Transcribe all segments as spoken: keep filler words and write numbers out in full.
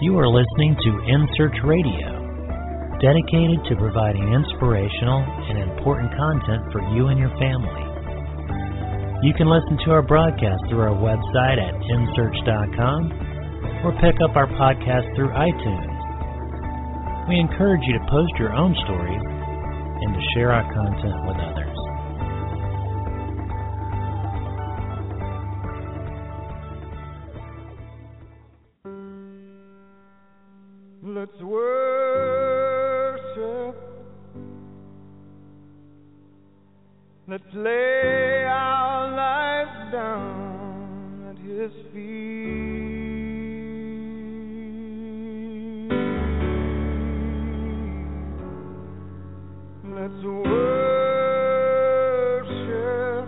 You are listening to In Search Radio, dedicated to providing inspirational and important content for you and your family. You can listen to our broadcast through our website at in search dot com or pick up our podcast through iTunes. We encourage you to post your own stories and to share our content with others. Let's worship. Let's lay our lives down at His feet. Let's worship.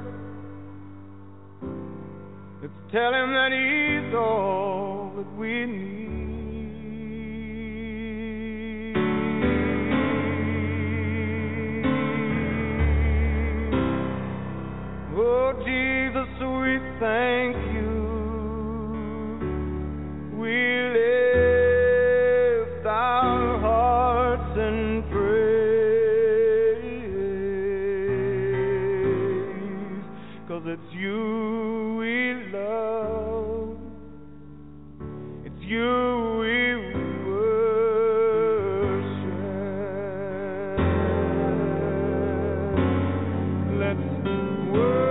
Let's tell Him that He's all that we need. Thank you. We lift our hearts in praise, 'cause it's you we love, it's you we worship. Let's worship.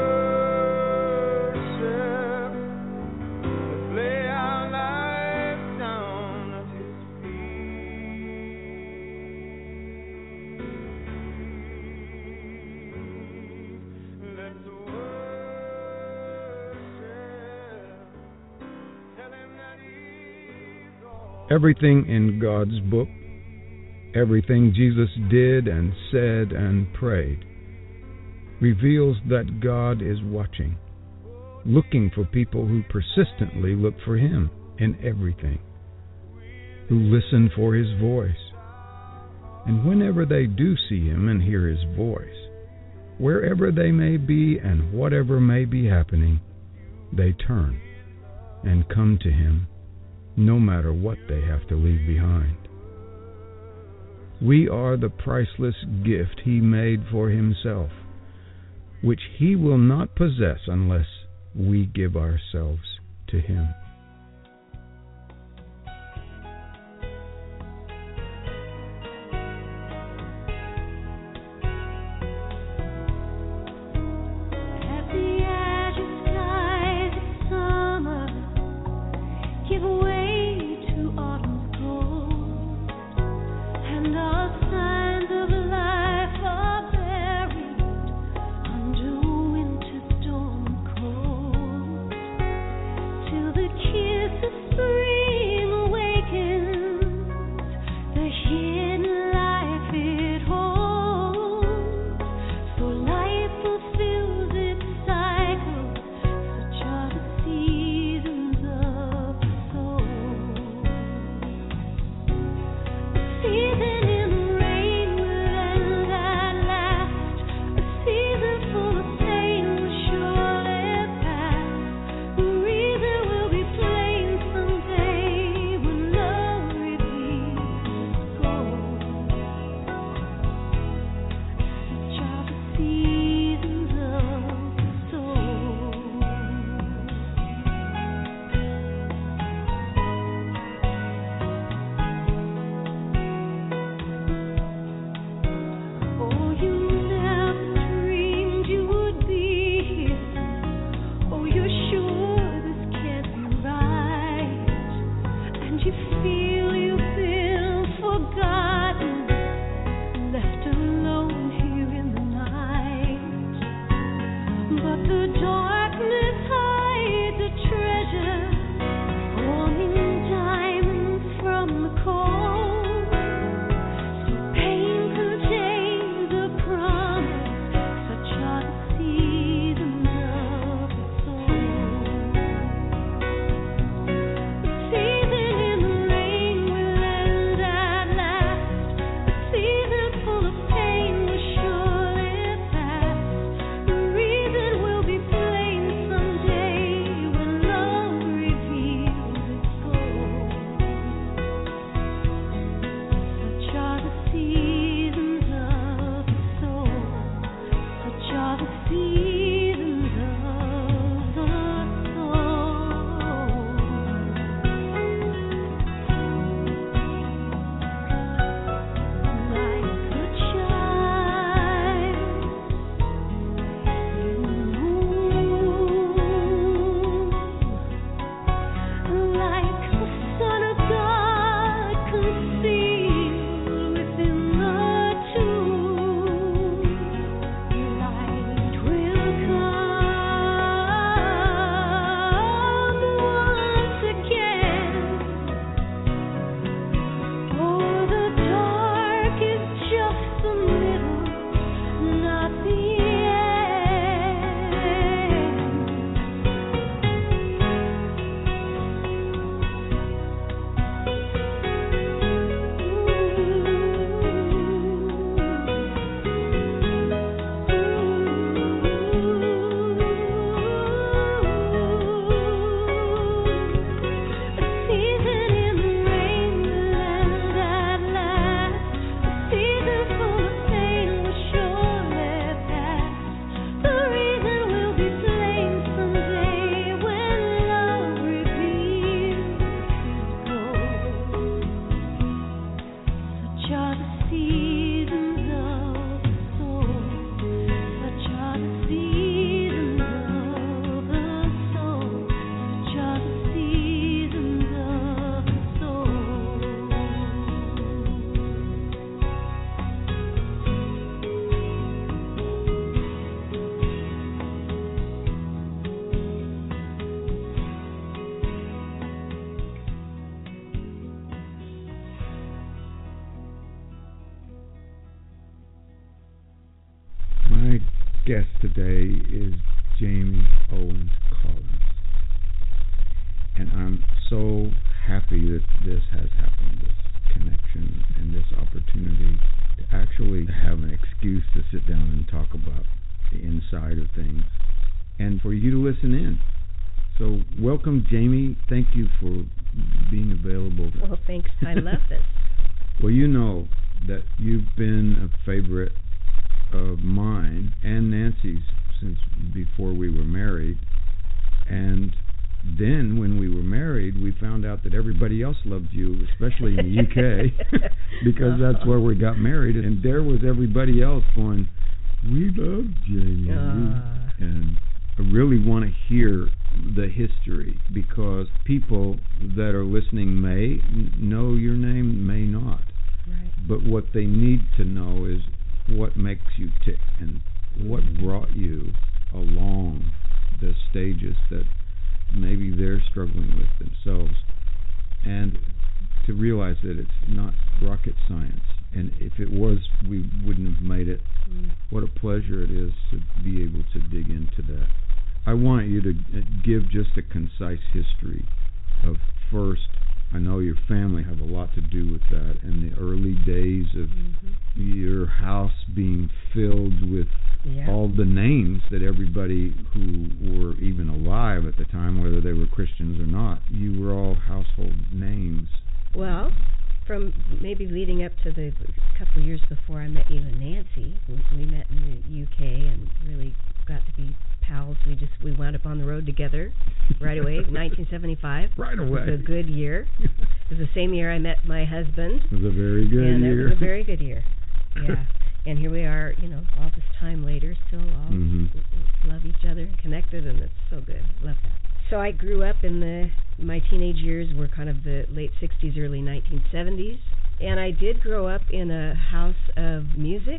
Everything in God's book, everything Jesus did and said and prayed, reveals that God is watching, looking for people who persistently look for Him in everything, who listen for His voice. And whenever they do see Him and hear His voice, wherever they may be and whatever may be happening, they turn and come to Him, no matter what they have to leave behind. We are the priceless gift He made for Himself, which He will not possess unless we give ourselves to Him. The guest today is Jamie Owens Collins. And I'm so happy that this has happened, this connection and this opportunity to actually have an excuse to sit down and talk about the inside of things and for you to listen in. So welcome, Jamie. Thank you for being available. Well, thanks. I love this. Well, you know that you've been a favorite of mine and Nancy's since before we were married. And then when we were married, we found out that everybody else loved you, especially in the U K, because that's where we got married. And there was everybody else going, we love Jamie. Uh. And I really want to hear the history, because people that are listening may know your name, may not. Right. But what they need to know is what makes you tick and what brought you along the stages that maybe they're struggling with themselves, and to realize that it's not rocket science. And if it was, we wouldn't have made it. Mm. What a pleasure it is to be able to dig into that. I want you to give just a concise history of first. I know your family have a lot to do with that, and the early days of mm-hmm. your house being filled with yeah. all the names that everybody who were even alive at the time, whether they were Christians or not, you were all household names. Well, from maybe leading up to the couple of years before I met you and Nancy, we, we met in the U K and really got to be pals. We just we wound up on the road together right away. nineteen seventy-five. Right away. It was a good year. It was the same year I met my husband. It was a very good and year. And it was a very good year. Yeah. And here we are, you know, all this time later, still all mm-hmm. love each other and connected, and it's so good. Love that. So I grew up in the my teenage years were kind of the late sixties, early nineteen seventies, and I did grow up in a house of music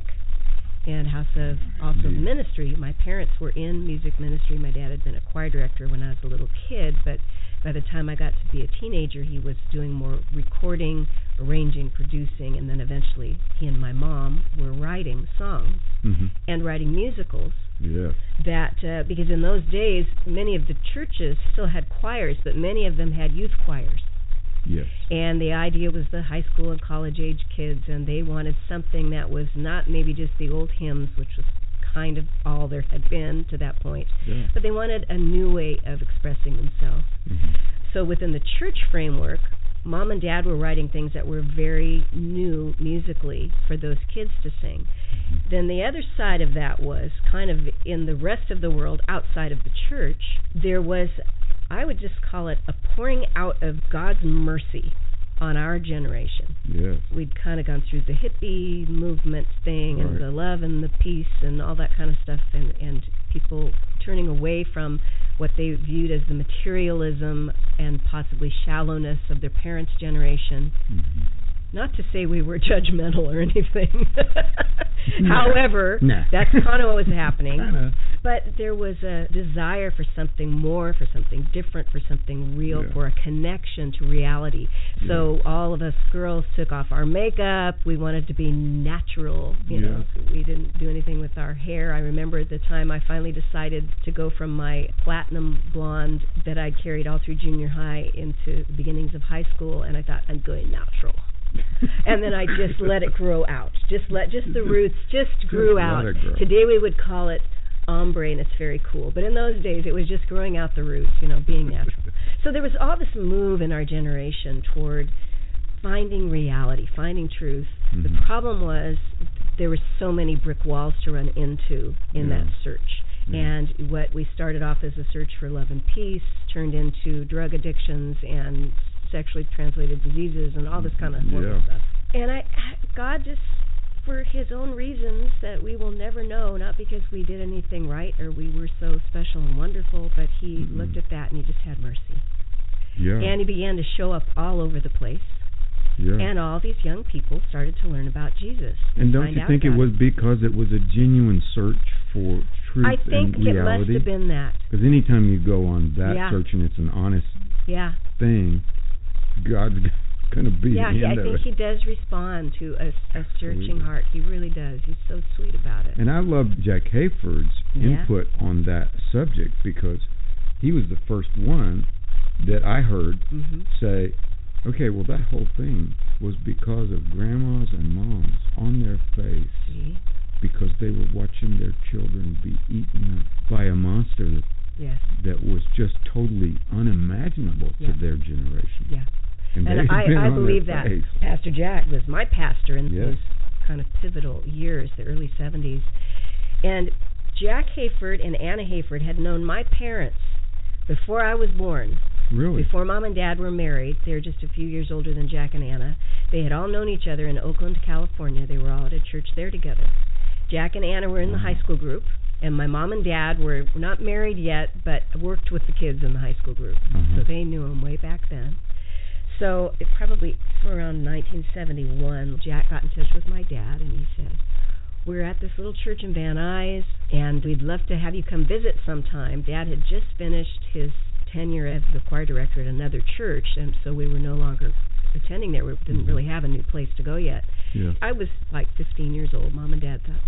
and house of also Indeed. ministry. My parents were in music ministry. My dad had been a choir director when I was a little kid, but by the time I got to be a teenager, he was doing more recording, arranging, producing, and then eventually he and my mom were writing songs mm-hmm. and writing musicals. Yeah. That uh, because in those days, many of the churches still had choirs, but many of them had youth choirs. Yes. And the idea was the high school and college age kids, and they wanted something that was not maybe just the old hymns, which was kind of all there had been to that point, yeah. but they wanted a new way of expressing themselves. Mm-hmm. So within the church framework, Mom and Dad were writing things that were very new musically for those kids to sing. Mm-hmm. Then the other side of that was kind of in the rest of the world outside of the church, there was, I would just call it a pouring out of God's mercy on our generation. Yes. We'd kind of gone through the hippie movement thing right. and the love and the peace and all that kind of stuff, and, and people turning away from what they viewed as the materialism and possibly shallowness of their parents' generation. Mm-hmm. Not to say we were judgmental or anything. Nah. However, nah. that's kind of what was happening. Kinda. But there was a desire for something more, for something different, for something real, yeah. for a connection to reality. Yeah. So all of us girls took off our makeup. We wanted to be natural. You yeah. know, we didn't do anything with our hair. I remember at the time I finally decided to go from my platinum blonde that I'd carried all through junior high into the beginnings of high school, and I thought, I'm going natural. And then I just let it grow out. Just let just the roots just grew just out. Grow. Today we would call it ombre, and it's very cool. But in those days, it was just growing out the roots, you know, being natural. So there was all this move in our generation toward finding reality, finding truth. Mm-hmm. The problem was there were so many brick walls to run into in yeah. that search. Yeah. And what we started off as a search for love and peace turned into drug addictions and sexually translated diseases and all this kind of horrible yeah. stuff. And I, God just, for His own reasons that we will never know, not because we did anything right or we were so special and wonderful, but He mm-hmm. looked at that and He just had mercy. Yeah. And He began to show up all over the place. Yeah. And all these young people started to learn about Jesus. And, and don't you think it was it. because it was a genuine search for truth I think and reality? it must have been that. Because anytime you go on that yeah. search and it's an honest yeah. thing, God going to be yeah, the he, end I of think it. he does respond to a, a searching heart. He really does. He's so sweet about it. And I love Jack Hayford's yeah. input on that subject, because he was the first one that I heard mm-hmm. say, okay, well, that whole thing was because of grandmas and moms on their face. See? Because they were watching their children be eaten up by a monster that, yes. that was just totally unimaginable yeah. to their generation. Yeah. And, and I, I believe that. Face. Pastor Jack was my pastor in yes. those kind of pivotal years, the early seventies. And Jack Hayford and Anna Hayford had known my parents before I was born. Really? Before Mom and Dad were married. They were just a few years older than Jack and Anna. They had all known each other in Oakland, California. They were all at a church there together. Jack and Anna were in the high school group, and my mom and dad were not married yet, but worked with the kids in the high school group. Mm-hmm. So they knew them way back then. So it probably around nineteen seventy-one, Jack got in touch with my dad, and he said, we're at this little church in Van Nuys, and we'd love to have you come visit sometime. Dad had just finished his tenure as the choir director at another church, and so we were no longer attending there. We didn't really have a new place to go yet. Yeah. I was like fifteen years old. Mom and Dad thought,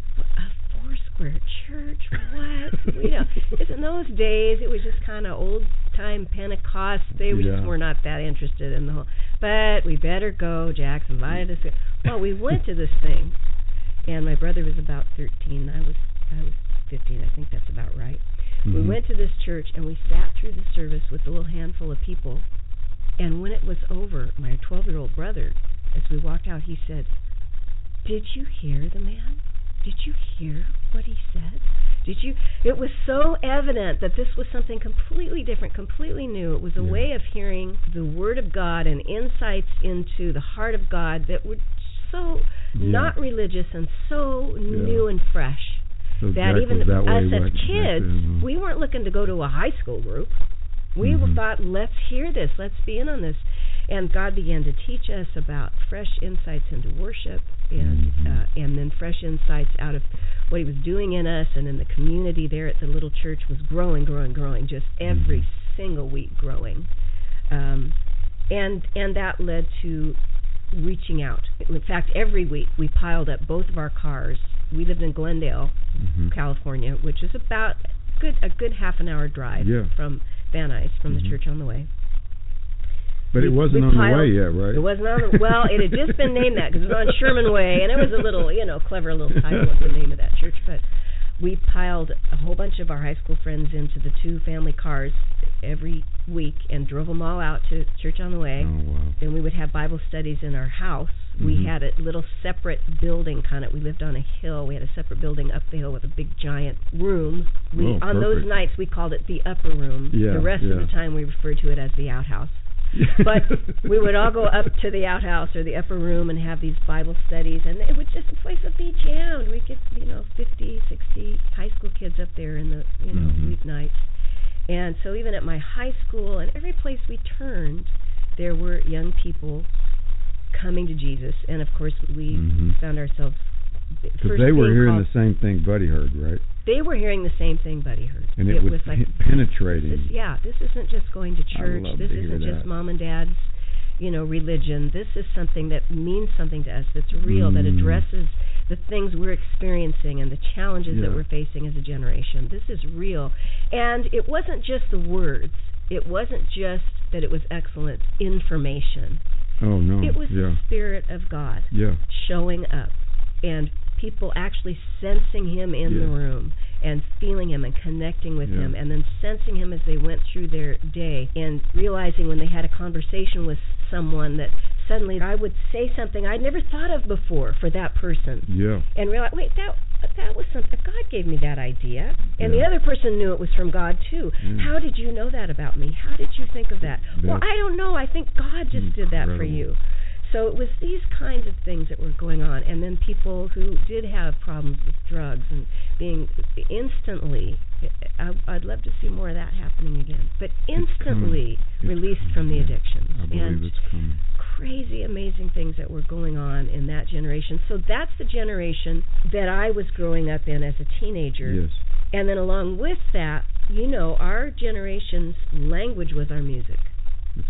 a four-square church? What? you know, in those days, it was just kind of old-time Pentecost. They yeah. just were not that interested in the whole. But we better go. Jack's invited us. Well, we went to this thing, and my brother was about thirteen. I was I was fifteen. I think that's about right. Mm-hmm. We went to this church, and we sat through the service with a little handful of people. And when it was over, my twelve-year-old brother, as we walked out, he said, did you hear the man? Did you hear what he said? Did you? It was so evident that this was something completely different, completely new. It was a yeah. way of hearing the Word of God and insights into the heart of God that were so yeah. not religious and so yeah. new and fresh. So that Jack even was that us way as right kids, then, huh? we weren't looking to go to a high school group. We mm-hmm. thought, let's hear this, let's be in on this. And God began to teach us about fresh insights into worship, and mm-hmm. uh, and then fresh insights out of what He was doing in us, and in the community there at the little church was growing, growing, growing, just every mm-hmm. single week growing. Um, and and that led to reaching out. In fact, every week we piled up both of our cars. We lived in Glendale, mm-hmm. California, which is about good a good half an hour drive yeah. from Van Nuys, from mm-hmm. the church on the way. But we, it wasn't on piled, the way yet, right? It wasn't on the, well, it had just been named that because it was on Sherman Way, and it was a little, you know, clever little title of the name of that church. But we piled a whole bunch of our high school friends into the two family cars every week and drove them all out to Church on the Way. Oh, wow. And we would have Bible studies in our house. Mm-hmm. We had a little separate building, kind of. We lived on a hill. We had a separate building up the hill with a big giant room. We oh, on those nights we called it the upper room. Yeah, the rest yeah. of the time we referred to it as the outhouse. But we would all go up to the outhouse or the upper room and have these Bible studies, and it would just, the place would be jammed. We'd get, you know, fifty, sixty high school kids up there in the, you know, mm-hmm. weeknights. And so even at my high school and every place we turned, there were young people coming to Jesus. And, of course, we mm-hmm. found ourselves because they were hearing the same thing Buddy heard, right? They were hearing the same thing Buddy heard. And it, it was, was like penetrating. This, yeah, this isn't just going to church. I love this to isn't hear just that. mom and dad's, you know, religion. This is something that means something to us, that's real, mm. that addresses the things we're experiencing and the challenges yeah. that we're facing as a generation. This is real. And it wasn't just the words. It wasn't just that it was excellent information. Oh, no. It was yeah. the Spirit of God yeah. showing up, and people actually sensing Him in yes. the room and feeling Him and connecting with yeah. Him, and then sensing Him as they went through their day, and realizing when they had a conversation with someone that suddenly I would say something I'd never thought of before for that person. Yeah. And realize, wait, that that was something, God gave me that idea. And yeah. the other person knew it was from God too. Mm. How did you know that about me? How did you think of that? That's well, I don't know. I think God just incredible. did that for you. So it was these kinds of things that were going on. And then people who did have problems with drugs and being instantly, I, I'd love to see more of that happening again, but instantly released coming. from the addictions. I believe and it's coming. Crazy, amazing things that were going on in that generation. So that's the generation that I was growing up in as a teenager. Yes. And then along with that, you know, our generation's language was our music. That's right.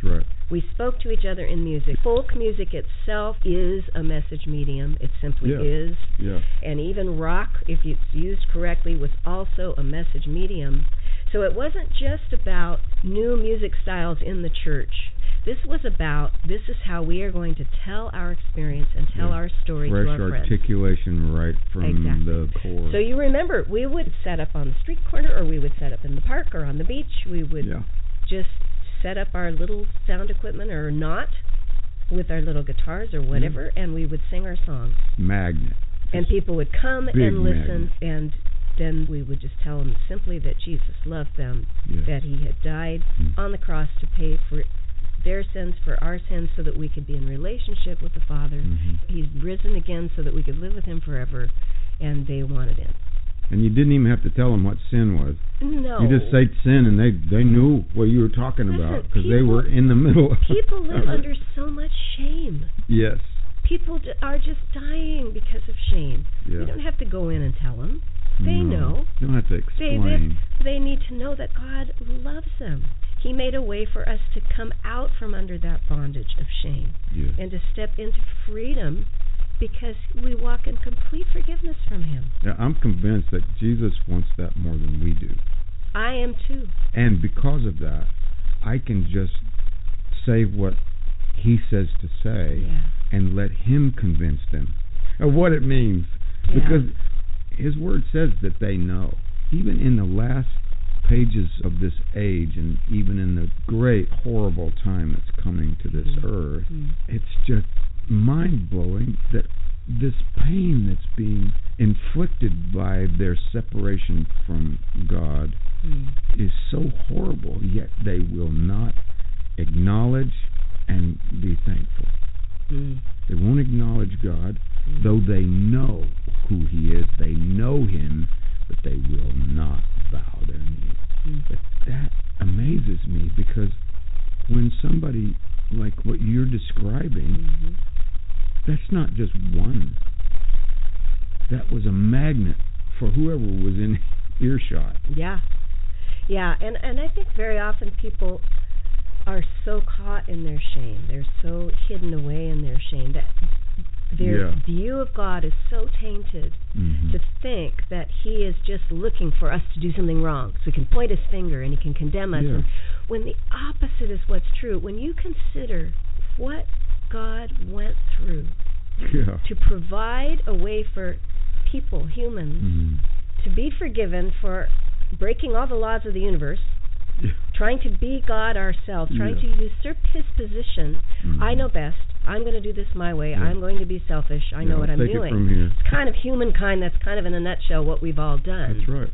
We spoke to each other in music. Folk music itself is a message medium. It simply Yeah. is. Yeah. And even rock, if it's used correctly, was also a message medium. So it wasn't just about new music styles in the church. This was about, this is how we are going to tell our experience and tell Yeah. our story Fresh to our friends. articulation right from Exactly. the core. So you remember, we would set up on the street corner, or we would set up in the park or on the beach. We would yeah. just set up our little sound equipment or not with our little guitars or whatever, Yeah. and we would sing our songs. Magnet. And people would come Big and listen, magnet. and then we would just tell them simply that Jesus loved them, Yes. that he had died Mm. on the cross to pay for their sins, for our sins, so that we could be in relationship with the Father. Mhm. He's risen again so that we could live with him forever, and they wanted it. And you didn't even have to tell them what sin was. No. You just say sin, and they they knew what you were talking Listen, about because they people- were in the middle. of People live it. under so much shame. Yes. People d- are just dying because of shame. Yeah. We don't have to go in and tell them. They No. know. You don't have to They, explain. they, they need to know that God loves them. He made a way for us to come out from under that bondage of shame Yes. and to step into freedom because we walk in complete forgiveness from him. Yeah, I'm convinced that Jesus wants that more than we do. I am too. And because of that, I can just say what he says to say Yeah. and let him convince them of what it means. Yeah. Because his word says that they know. Even in the last pages of this age, and even in the great, horrible time that's coming to this Mm-hmm. earth, Mm. it's just mind-blowing that this pain that's being inflicted by their separation from God Mm. is so horrible, yet they will not acknowledge and be thankful. Mm. They won't acknowledge God, Mm. though they know who he is. They know him, but they will not bow their knee. Mm. But that amazes me, because when somebody like what you're describing, Mm-hmm. that's not just one. That was a magnet for whoever was in earshot. Yeah. Yeah, and, and I think very often people are so caught in their shame. They're so hidden away in their shame that their Yeah. view of God is so tainted Mm-hmm. to think that he is just looking for us to do something wrong. So he can point his finger and he can condemn us. Yeah. And when the opposite is what's true, when you consider what God went through Yeah. to provide a way for people, humans, Mhm. to be forgiven for breaking all the laws of the universe, Yeah. trying to be God ourselves, trying Yeah. to usurp his position. Mhm. I know best. I'm going to do this my way. Yeah. I'm going to be selfish. I Yeah, know what I'll I'm take doing. it from here. It's kind of humankind. That's kind of in a nutshell what we've all done. That's right.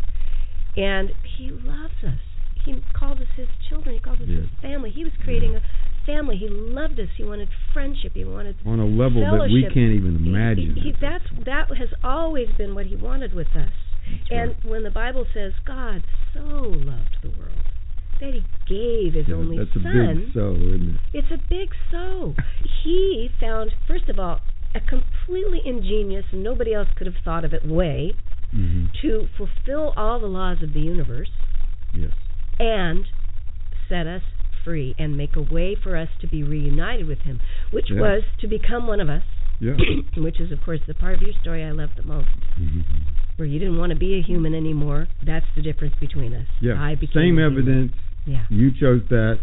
And he loves us. He calls us his children. He calls us Yes. his family. He was creating a family. He loved us. He wanted friendship. He wanted On a level that we fellowship. can't even He- imagine. He, he, that's that has always been what he wanted with us. That's And right. when the Bible says God so loved the world that he gave his Yeah, only that's a son, big so, isn't it? it's a big so. He found, first of all, a completely ingenious, nobody else could have thought of it way Mm-hmm. to fulfill all the laws of the universe Yes. and set us free and make a way for us to be reunited with him, which Yeah. was to become one of us, Yeah. which is, of course, the part of your story I love the most, Mm-hmm. where you didn't want to be a human anymore. That's the difference between us. Yeah. I became Same a human. evidence. Yeah. You chose that.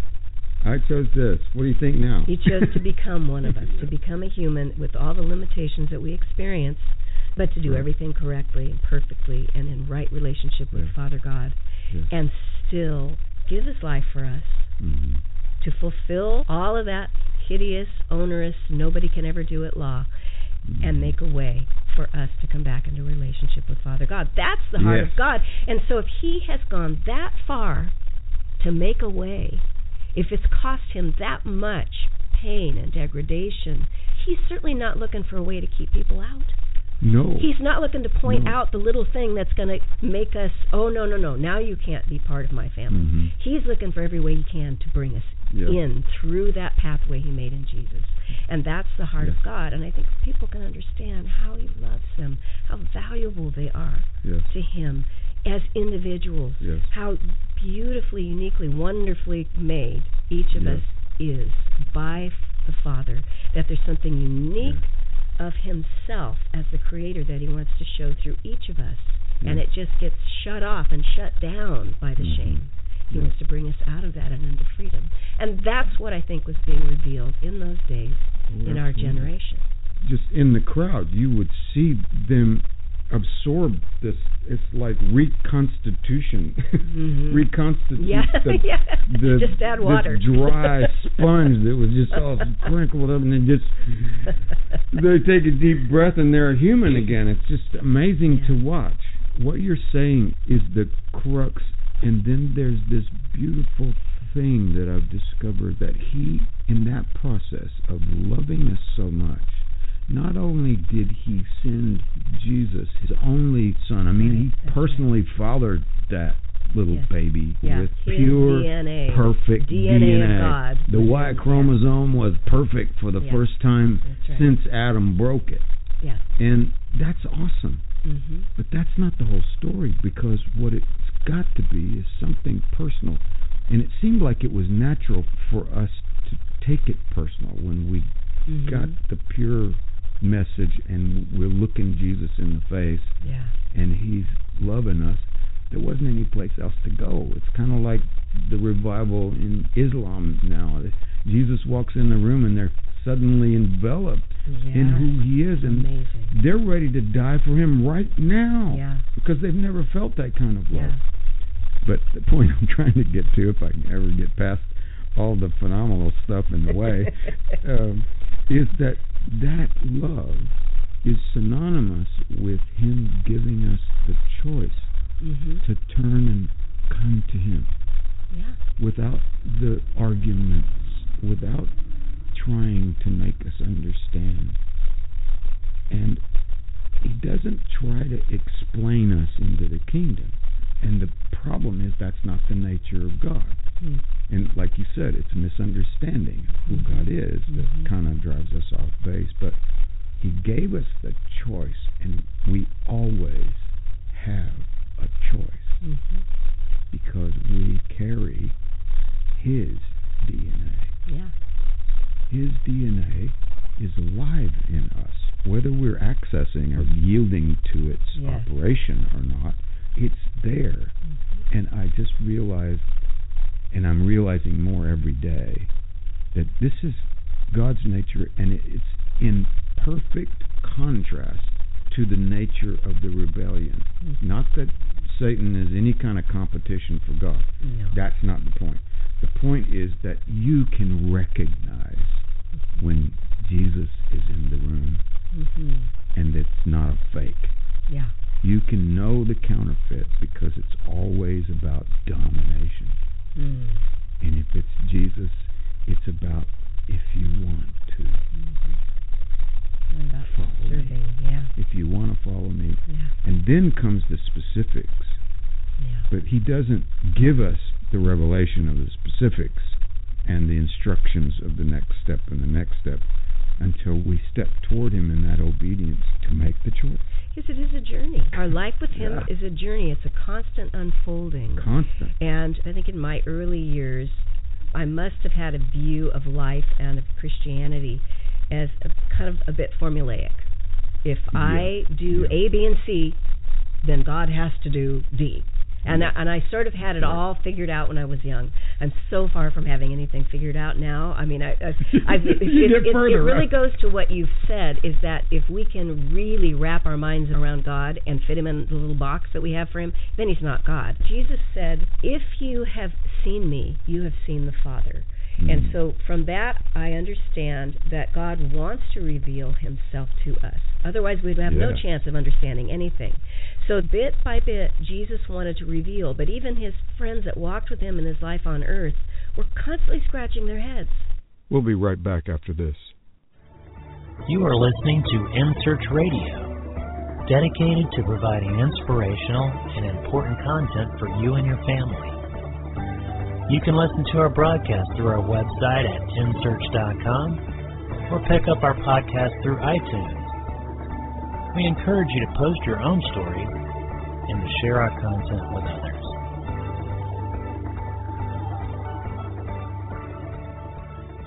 I chose this. What do you think now? He chose to become one of us, to become a human with all the limitations that we experience, but to do Right. everything correctly and perfectly and in right relationship with Yeah. Father God, Yes. and still give his life for us Mm-hmm. to fulfill all of that hideous, onerous, nobody can ever do it law, Mm-hmm. and make a way for us to come back into relationship with Father God. That's the heart Yes. of God. And so if he has gone that far to make a way, if it's cost him that much pain and degradation, he's certainly not looking for a way to keep people out. No. He's not looking to point No. out the little thing that's going to make us, oh, no, no, no, now you can't be part of my family. Mhm. He's looking for every way he can to bring us Yeah. in through that pathway he made in Jesus. And that's the heart Yeah. of God. And I think people can understand how he loves them, how valuable they are Yes. to him as individuals, Yes. how beautifully, uniquely, wonderfully made each of Yes. us is by the Father, that there's something unique yeah. of himself as the creator that he wants to show through each of us. Yeah. And it just gets shut off and shut down by the mm-hmm. shame. He yeah. wants to bring us out of that and into freedom. And that's what I think was being revealed in those days yeah. in our generation. Just in the crowd, you would see them absorb this. It's like reconstitution. Mm-hmm. Reconstitute yeah. the, yeah. the just add water. This dry sponge that was just all crinkled up, and then just they take a deep breath and they're a human again. It's just amazing yeah. to watch. What you're saying is the crux, and then there's this beautiful thing that I've discovered, that he, in that process of loving us so much, not only did he send Jesus, his only son, I mean, he personally fathered that little yes. baby yeah. with his pure, D N A. perfect D N A. D N A. Of God. The Y chromosome was perfect for the yeah. first time right. since Adam broke it. Yeah. And that's awesome. Mm-hmm. But that's not the whole story, because what it's got to be is something personal. And it seemed like it was natural for us to take it personal when we mm-hmm. got the pure message and we're looking Jesus in the face yeah. and he's loving us. There wasn't any place else to go. It's kind of like the revival in Islam now. Jesus walks in the room and they're suddenly enveloped yeah. in who he is, and amazing. They're ready to die for him right now yeah. because they've never felt that kind of love. Yeah. But the point I'm trying to get to, if I can ever get past all the phenomenal stuff in the way, um, is that that love is synonymous with him giving us the choice mm-hmm. to turn and come to him yeah. without the arguments, without trying to make us understand. And he doesn't try to explain us into the kingdom. And the problem is that's not the nature of God. Mm. And like you said, it's a misunderstanding of who mm-hmm. God is that mm-hmm. kind of drives us off base. But he gave us the choice, and we always have a choice mm-hmm. because we carry his D N A. Yeah. His D N A is alive in us. Whether we're accessing or yielding to its yes. operation or not, it's there. Mm-hmm. And I just realized, and I'm realizing more every day, that this is God's nature, and it's in perfect contrast to the nature of the rebellion. Mm-hmm. Not that Satan is any kind of competition for God. No. That's not the point. The point is that you can recognize mm-hmm. when Jesus is in the room mm-hmm. and it's not a fake. Yeah. You can know the counterfeit because it's always about domination. Mm. And if it's Jesus, it's about if you want to mm-hmm. about follow serving. me. Yeah. If you want to follow me. Yeah. And then comes the specifics. Yeah. But he doesn't give us the revelation of the specifics and the instructions of the next step and the next step until we step toward him in that obedience to make the choice. Yes, it is a journey. Our life with him yeah. is a journey. It's a constant unfolding. Constant. And I think in my early years, I must have had a view of life and of Christianity as a, kind of a bit formulaic. If yeah. I do yeah. A, B, and C, then God has to do D. And I, and I sort of had it all figured out when I was young. I'm so far from having anything figured out now. I mean, I, I, I've, it, it, it, it really goes to what you've said, is that if we can really wrap our minds around God and fit him in the little box that we have for him, then he's not God. Jesus said, if you have seen me, you have seen the Father. Mm-hmm. And so from that, I understand that God wants to reveal himself to us. Otherwise, we'd have yeah. no chance of understanding anything. So bit by bit, Jesus wanted to reveal, but even his friends that walked with him in his life on earth were constantly scratching their heads. We'll be right back after this. You are listening to In Search Radio, dedicated to providing inspirational and important content for you and your family. You can listen to our broadcast through our website at in search dot com or pick up our podcast through iTunes. We encourage you to post your own story and to share our content with others.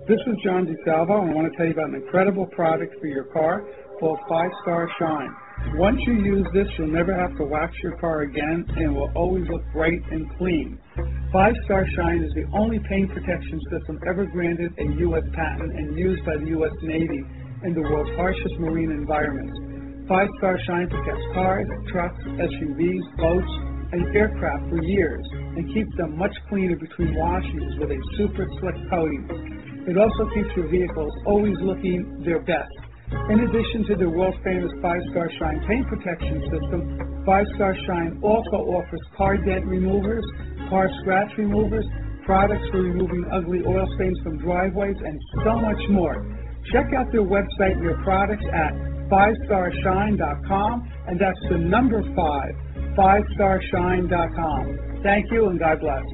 This is John DeSalvo, and I want to tell you about an incredible product for your car called Five Star Shine. Once you use this, you'll never have to wax your car again, and it will always look bright and clean. Five Star Shine is the only paint protection system ever granted a U S patent and used by the U S Navy in the world's harshest marine environments. Five Star Shine protects cars, trucks, S U Vs, boats, and aircraft for years and keeps them much cleaner between washings with a super slick coating. It also keeps your vehicles always looking their best. In addition to the world-famous Five Star Shine paint protection system, Five Star Shine also offers car dent removers, car scratch removers, products for removing ugly oil stains from driveways, and so much more. Check out their website and their products at five star shine dot com, and that's the number five, five star shine dot com. Thank you, and God bless.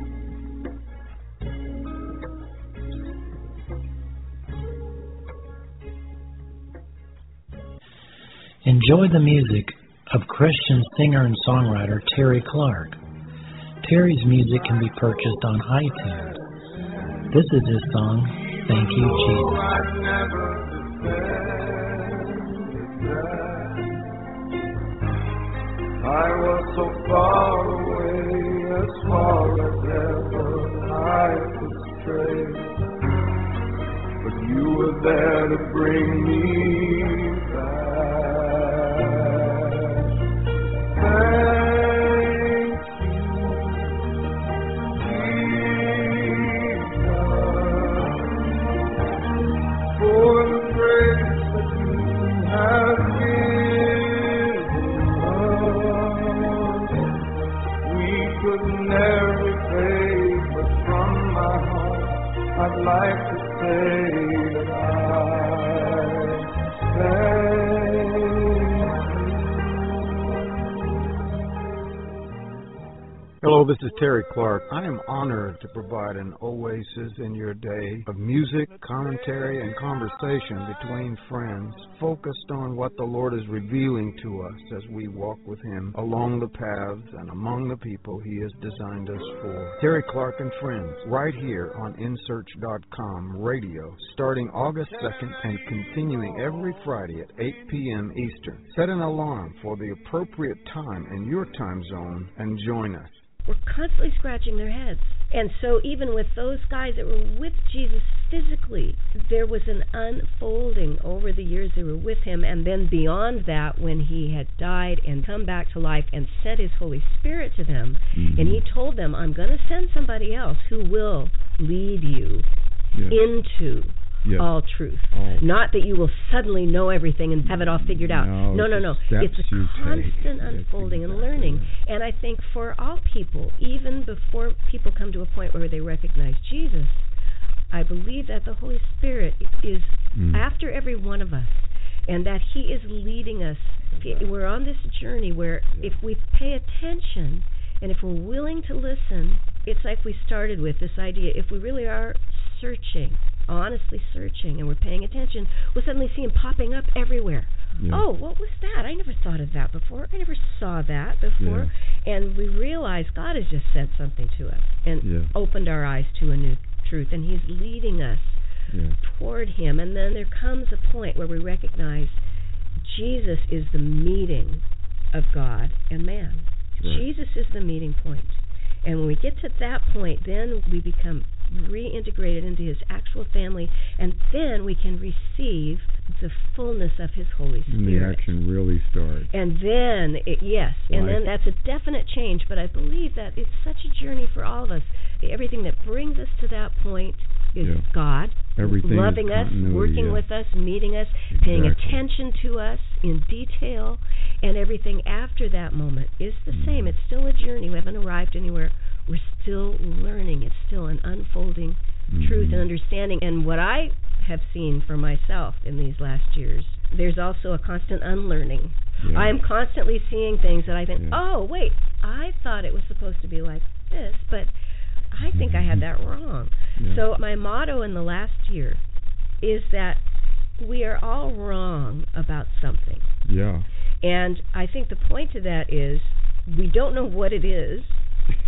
Enjoy the music of Christian singer and songwriter Terry Clark. Terry's music can be purchased on iTunes. This is his song, Thank You, Jesus. I was so far away, as far as ever I could stray, but you were there to bring me back. Thank you, Jesus, for the grace that you have given. Could never repay, but from my heart I'd like to say that I thank you. Hello, this is Terry Clark. I am honored to provide an oasis in your day of music, commentary, and conversation between friends, focused on what the Lord is revealing to us as we walk with Him along the paths and among the people He has designed us for. Terry Clark and Friends, right here on in search dot com radio, starting August second and continuing every Friday at eight p.m. Eastern. Set an alarm for the appropriate time in your time zone and join us. Were constantly scratching their heads. And so even with those guys that were with Jesus physically, there was an unfolding over the years they were with Him, and then beyond that, when He had died and come back to life and sent His Holy Spirit to them, mm-hmm. and He told them, I'm going to send somebody else who will lead you yes. into yes. all truth. All. Not that you will suddenly know everything and have it all figured out. No, no, no. no. It's a constant unfolding and learning. And I think for all people, even before people come to a point where they recognize Jesus, I believe that the Holy Spirit is mm. after every one of us, and that He is leading us. We're on this journey where if we pay attention and if we're willing to listen, it's like we started with this idea, if we really are searching, honestly searching, and we're paying attention, we'll suddenly see Him popping up everywhere. Yeah. Oh, what was that? I never thought of that before. I never saw that before. Yeah. And we realize God has just said something to us and yeah. opened our eyes to a new truth, and He's leading us yeah. toward Him. And then there comes a point where we recognize Jesus is the meeting of God and man. Right. Jesus is the meeting point. And when we get to that point, then we become reintegrated into His actual family, and then we can receive the fullness of His Holy Spirit. And the action really starts. And then, it, yes, Life. and then that's a definite change, but I believe that it's such a journey for all of us. Everything that brings us to that point is yeah. God, Everything loving us, working yeah. with us, meeting us, exactly. paying attention to us in detail, and everything after that moment is the mm. same. It's still a journey. We haven't arrived anywhere. We're still learning. It's still an unfolding mm-hmm. truth and understanding. And what I have seen for myself in these last years, there's also a constant unlearning. Yeah. I am constantly seeing things that I think, yeah. oh, wait, I thought it was supposed to be like this, but I think I had that wrong. Yeah. So my motto in the last year is that we are all wrong about something. Yeah. And I think the point to that is we don't know what it is.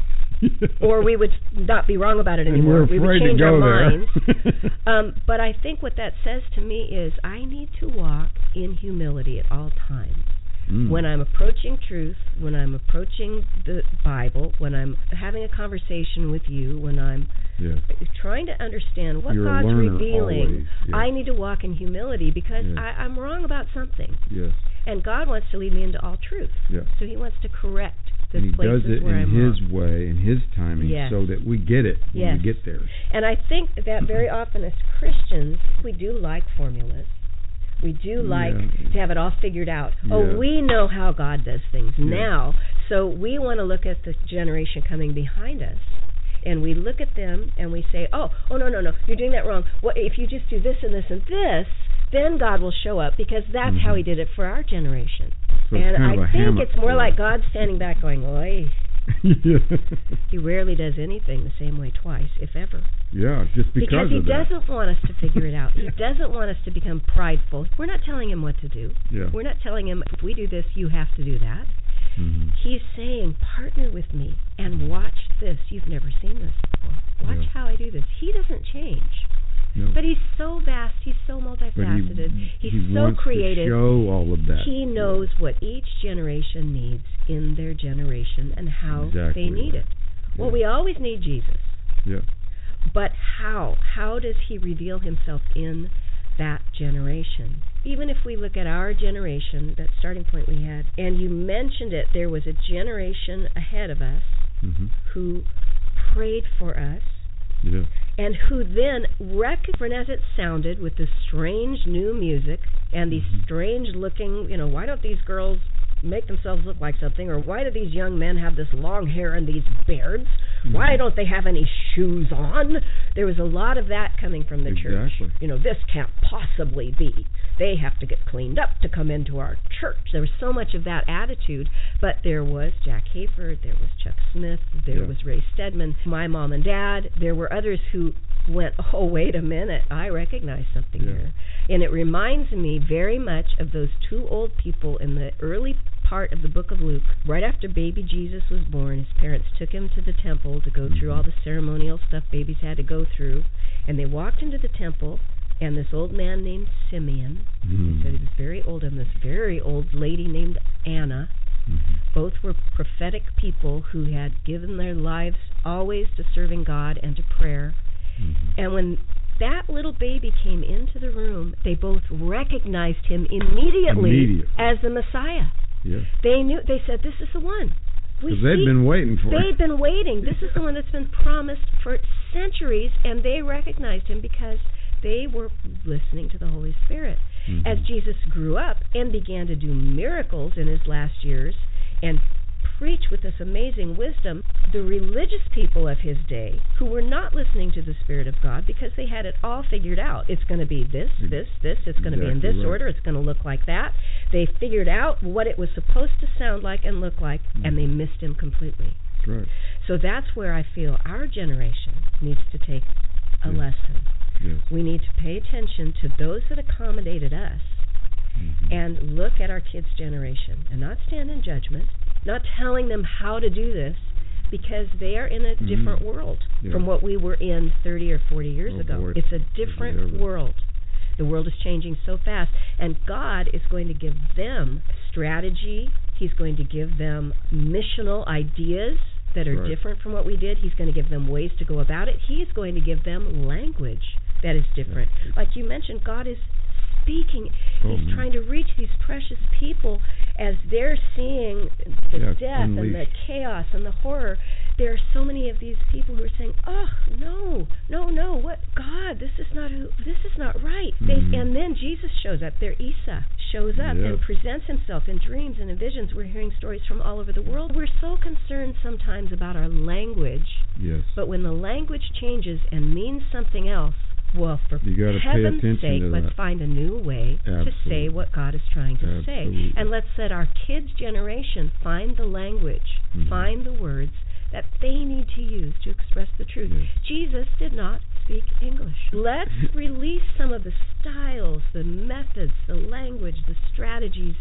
or we would not be wrong about it And anymore. we're We would afraid to change go our there. minds. um, but I think what that says to me is I need to walk in humility at all times. Mm. When I'm approaching truth, when I'm approaching the Bible, when I'm having a conversation with you, when I'm Yes. trying to understand what You're a God's learner revealing, always, yes. I need to walk in humility because Yes. I, I'm wrong about something. Yes. And God wants to lead me into all truth. Yes. So He wants to correct the And He places does it where in I'm His wrong. way, in His timing, Yes. so that we get it when Yes. we get there. And I think that very often as Christians, we do like formulas. We do like Yeah. to have it all figured out. Oh, Yeah. we know how God does things Yeah. now. So we want to look at the generation coming behind us. And we look at them and we say, oh, oh, no, no, no, you're doing that wrong. What if you just do this and this and this, then God will show up because that's Mm-hmm. how He did it for our generation. So it's and kind of I a think hammock it's more for like us. God standing back going, oi. yeah. He rarely does anything the same way twice, if ever. Yeah, just because, Because He of that. doesn't want us to figure it out. He doesn't want us to become prideful. We're not telling Him what to do. Yeah. We're not telling Him, if we do this, you have to do that. Mm-hmm. He's saying, partner with me and watch this. You've never seen this before. Watch Yeah. how I do this. He doesn't change. No. But He's so vast. He's so But multifaceted. he, He's he so wants creative. to show all of that. He knows what each generation needs in their generation and how Exactly they need right. it. Well, Yeah. we always need Jesus. Yeah. But how? How does He reveal Himself in that generation? Even if we look at our generation, that starting point we had, and you mentioned it, there was a generation ahead of us Mm-hmm. who prayed for us Yeah. and who then, rec- different as it sounded with this strange new music and these Mhm. strange looking, you know, why don't these girls make themselves look like something, or why do these young men have this long hair and these beards? Mhm. Why don't they have any shoes on? There was a lot of that coming from the church. Exactly. You know, this can't possibly be. They have to get cleaned up to come into our church. There was so much of that attitude, but there was Jack Hayford, there was Chuck Smith, there Yeah. was Ray Stedman, my mom and dad. There were others who went, oh, wait a minute, I recognize something Yeah. here. And it reminds me very much of those two old people in the early part of the book of Luke. Right after baby Jesus was born, his parents took him to the temple to go through all the ceremonial stuff babies had to go through. And they walked into the temple, and this old man named Simeon, Mm-hmm. he said he was very old, and this very old lady named Anna, Mm-hmm. both were prophetic people who had given their lives always to serving God and to prayer. Mm-hmm. And when that little baby came into the room, they both recognized him immediately, Immediately. as the Messiah. Yes. They knew. They said, "This is the one." We Because they'd see- been waiting for They'd it. been waiting. This is the one that's been promised for centuries, and they recognized him because they were listening to the Holy Spirit. Mhm. As Jesus grew up and began to do miracles in his last years and preach with this amazing wisdom, the religious people of his day, who were not listening to the Spirit of God because they had it all figured out. It's going to be this, this, this. It's going to be in Exactly this right. order. It's going to look like that. They figured out what it was supposed to sound like and look like, and they missed him completely. Right. So that's where I feel our generation needs to take a Yes. lesson. Yes. We need to pay attention to those that accommodated us Mm-hmm. and look at our kids' generation and not stand in judgment, not telling them how to do this, because they are in a Mhm. different world Yeah. from what we were in thirty or forty years Oh, ago. boy. It's a different Yeah. world. The world is changing so fast, and God is going to give them strategy. He's going to give them missional ideas that are Right. different from what we did. He's going to give them ways to go about it. He's going to give them language that is different. Like you mentioned, God is speaking. Oh, He's man. trying to reach these precious people as they're seeing the Yeah, death and the unleashed. chaos and the horror. There are so many of these people who are saying, "Oh, no, no, no! What God? This is not who. This is not right." Mhm. They, and then Jesus shows up. There, Isa shows up Yes. and presents himself in dreams and in visions. We're hearing stories from all over the world. We're so concerned sometimes about our language, Yes. but when the language changes and means something else, well, for You gotta pay heaven's attention sake, to let's that. find a new way to Absolutely. say what God is trying to Absolutely. say. And let's let our kids' generation find the language, Mhm. find the words that they need to use to express the truth. Yes. Jesus did not speak English. Let's release some of the styles, the methods, the language, the strategies,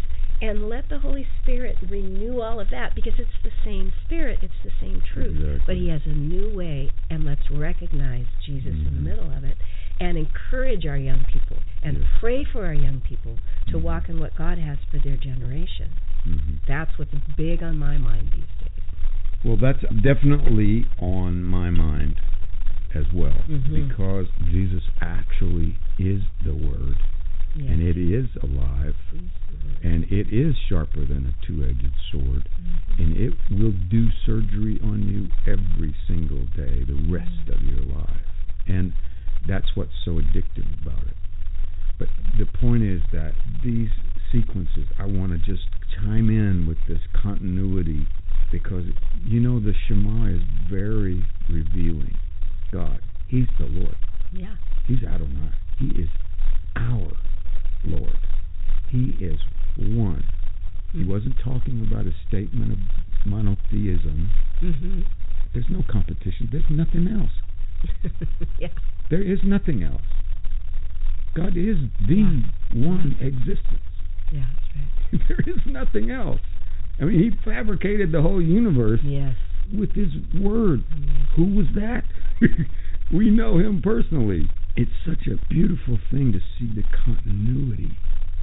And let the Holy Spirit renew all of that, because it's the same Spirit, it's the same truth. Exactly. But He has a new way, and let's recognize Jesus mm-hmm. in the middle of it, and encourage our young people, and yes. pray for our young people to mm-hmm. walk in what God has for their generation. Mm-hmm. That's what's big on my mind these days. Well, that's definitely on my mind as well, mm-hmm. because Jesus actually is the Word, yes. and it is alive, mm-hmm. and it is sharper than a two-edged sword, mm-hmm. and it will do surgery on you every single day, the rest mm-hmm. of your life. And that's what's so addictive about it. But the point is that these sequences, I want to just chime in with this continuity, because, you know, the Shema is very revealing. God, He's the Lord. Yeah. He's Adonai. He is our Lord. He is one. Mm-hmm. He wasn't talking about a statement of monotheism. Mm-hmm. There's no competition. There's nothing else. yeah. There is nothing else. God is the yeah. one existence. Yeah, that's right. There is nothing else. I mean, He fabricated the whole universe yes. with His Word. Yes. Who was that? We know Him personally. It's such a beautiful thing to see the continuity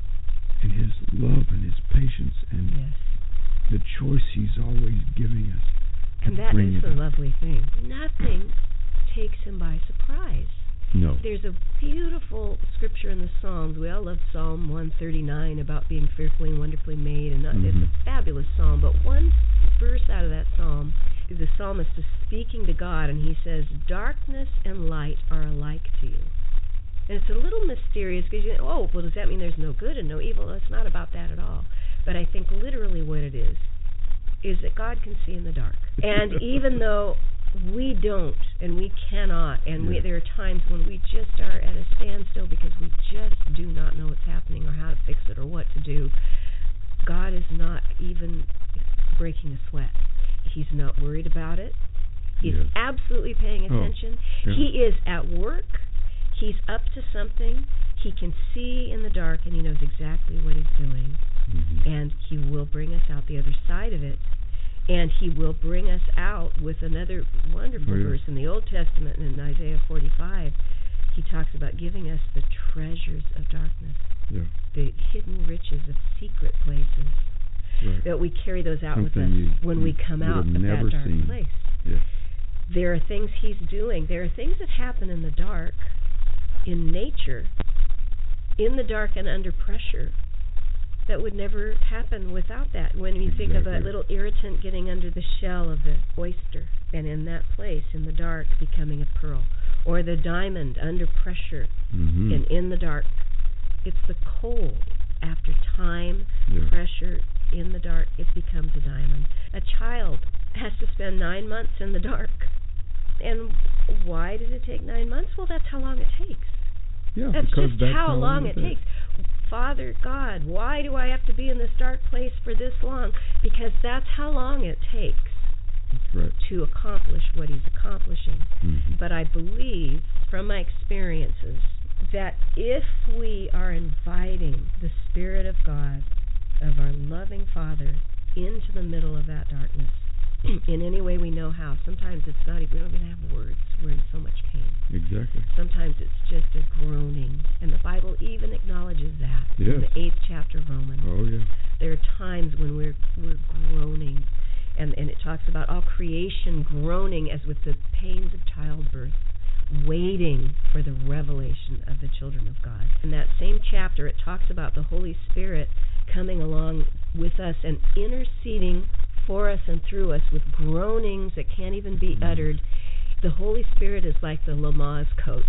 in His love and His patience and yes. the choice He's always giving us. And that is the up. lovely thing. Nothing takes Him by surprise. No. There's a beautiful scripture in the Psalms. We all love Psalm one thirty-nine about being fearfully and wonderfully made, and mm-hmm. it's a fabulous psalm. But one verse out of that psalm, the psalmist is speaking to God, and he says, "Darkness and light are alike to you." And it's a little mysterious, because you think, oh, well, does that mean there's no good and no evil? It's not about that at all. But I think literally what it is, is that God can see in the dark. And even though we don't, and we cannot, and yeah. we, there are times when we just are at a standstill because we just do not know what's happening or how to fix it or what to do, God is not even breaking a sweat. He's not worried about it. He's yeah. absolutely paying attention. Oh, yeah. He is at work. He's up to something. He can see in the dark, and He knows exactly what He's doing. Mm-hmm. And He will bring us out the other side of it. And He will bring us out with another wonderful oh, yeah. verse in the Old Testament, in Isaiah forty-five. He talks about giving us the treasures of darkness, yeah. the hidden riches of secret places, right. that we carry those out Something with us you, when you we come out of never that dark seen. place. Yeah. There are things He's doing. There are things that happen in the dark, in nature, in the dark and under pressure, that would never happen without that. When you exactly. think of a little irritant getting under the shell of the oyster, and in that place, in the dark, becoming a pearl, or the diamond under pressure, mm-hmm. and in the dark, it's the coal. After time, yeah. pressure, in the dark, it becomes a diamond. A child has to spend nine months in the dark. And why did it take nine months? Well, that's how long it takes. Yeah, that's because just that's how, how long it takes. Father God, why do I have to be in this dark place for this long? Because that's how long it takes that's right. to accomplish what He's accomplishing. Mm-hmm. But I believe, from my experiences, that if we are inviting the Spirit of God, of our loving Father, into the middle of that darkness, in any way we know how. Sometimes it's not even, we don't even have words. We're in so much pain. Exactly. Sometimes it's just a groaning. And the Bible even acknowledges that. Yes. In the eighth chapter of Romans. Oh, yeah. There are times when we're we're groaning. And, and it talks about all creation groaning as with the pains of childbirth, waiting for the revelation of the children of God. In that same chapter, it talks about the Holy Spirit coming along with us and interceding for us and through us with groanings that can't even be uttered. The Holy Spirit is like the Lamaze coach.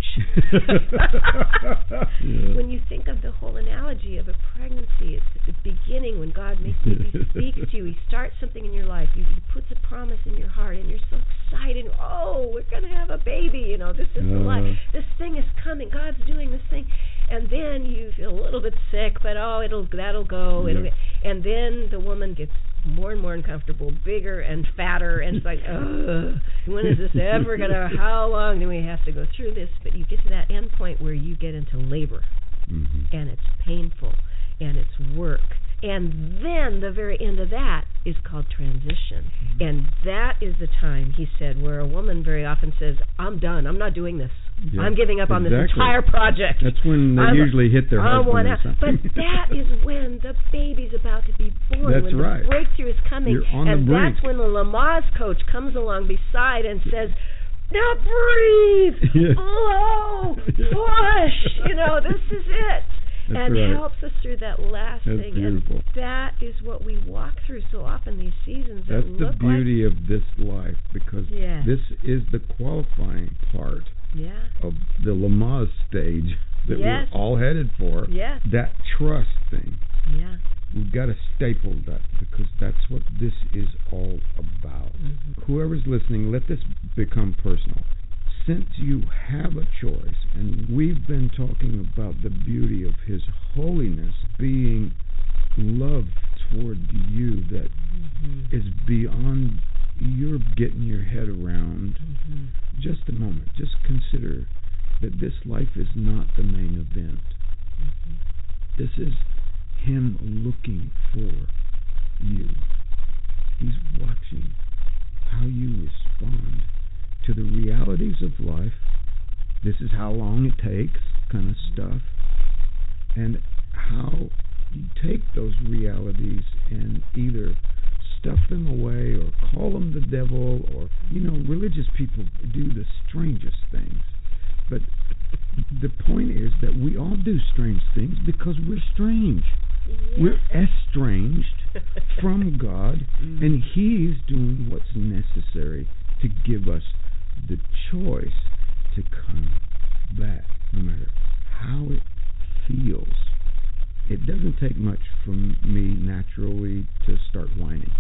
yeah. When you think of the whole analogy of a pregnancy, it's at the beginning when God makes you, He speaks to you, He starts something in your life, He, he puts a promise in your heart, and you're so excited. Oh, we're going to have a baby, you know, this is uh, the life. This thing is coming. God's doing this thing. And then you feel a little bit sick, but oh, it'll that'll go. Yeah. It'll get, and then the woman gets more and more uncomfortable, bigger and fatter, and it's like, ugh, when is this ever going to, how long do we have to go through this? But you get to that end point where you get into labor, mm-hmm. and it's painful, and it's work, And then the very end of that is called transition. Mm-hmm. And that is the time, he said, where a woman very often says, I'm done, I'm not doing this. Yeah, I'm giving up exactly. on this entire project. That's when they I'm, usually hit their husband or something. But that is when the baby's about to be born. That's when right. the breakthrough is coming. You're on and the brink. That's when the Lamaze coach comes along beside and says, now breathe, yeah. blow, push. You know, this is it. That's and right. helps us through that last That's thing. Beautiful. And that is what we walk through so often, these seasons. That's that the look beauty like, of this life, because yeah. this is the qualifying part yeah. of the Lamaze stage that yes. we're all headed for. Yes. That trust thing. Yeah. We've got to staple that, because that's what this is all about. Mm-hmm. Whoever's listening, let this become personal. Since you have a choice, and we've been talking about the beauty of His holiness being love toward you that mm-hmm. is beyond your getting your head around. Mm-hmm. Just a moment. Just consider that this life is not the main event. Mm-hmm. This is Him looking for you. He's watching how you respond to the realities of life. This is how long it takes, kind of stuff, and how you take those realities and either stuff them away or call them the devil, or, you know, religious people do the strangest things. But the point is that we all do strange things because we're strange. Yeah. We're estranged from God, mm. and He's doing what's necessary to give us the choice to come back, no matter how it feels. It doesn't take much from me naturally to start whining.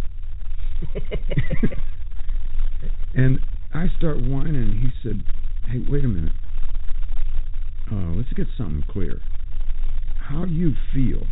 And I start whining, and he said, hey, wait a minute. Uh, let's get something clear. How you feel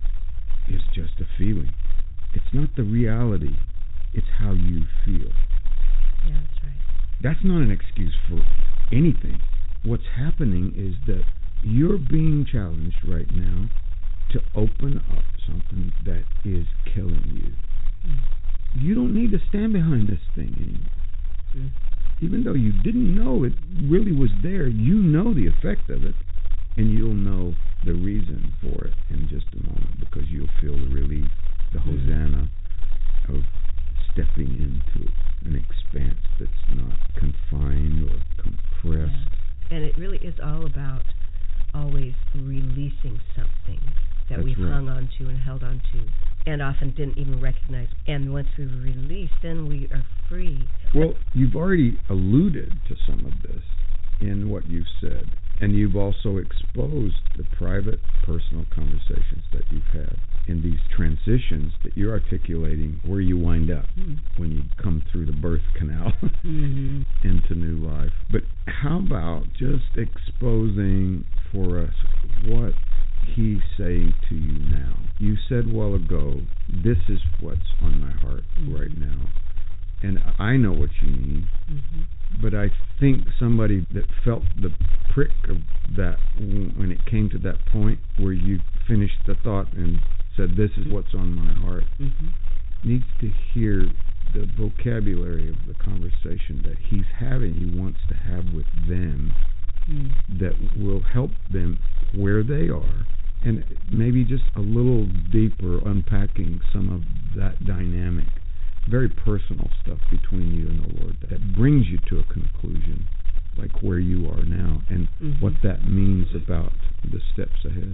is just a feeling. It's not the reality. It's how you feel. Yeah, that's right. That's not an excuse for anything. What's happening is that you're being challenged right now to open up something that is killing you. Mm. You don't need to stand behind this thing anymore. Mm. Even though you didn't know it really was there, you know the effect of it, and you'll know the reason for it in just a moment, because you'll feel the relief, the mm. hosanna of stepping into an expanse that's not confined or compressed. Yeah. And it really is all about always releasing something that That's we've right. hung on to and held on to, and often didn't even recognize. And once we release, then we are free. Well, you've already alluded to some of this in what you've said, and you've also exposed the private, personal conversations that you've had in these transitions that you're articulating, where you wind up mm. when you come through the birth canal mm-hmm. into new life. But how about just exposing for us what He's saying to you now? You said a while ago, this is what's on my heart mm-hmm. right now. And I know what you need, mm-hmm. but I think somebody that felt the prick of that when it came to that point where you finished the thought and said, this is what's on my heart, mm-hmm. needs to hear the vocabulary of the conversation that He's having, He wants to have with them, mm. that will help them where they are, and maybe just a little deeper unpacking some of that dynamic, very personal stuff between you and the Lord that brings you to a conclusion, like where you are now, and mm-hmm. what that means about the steps ahead.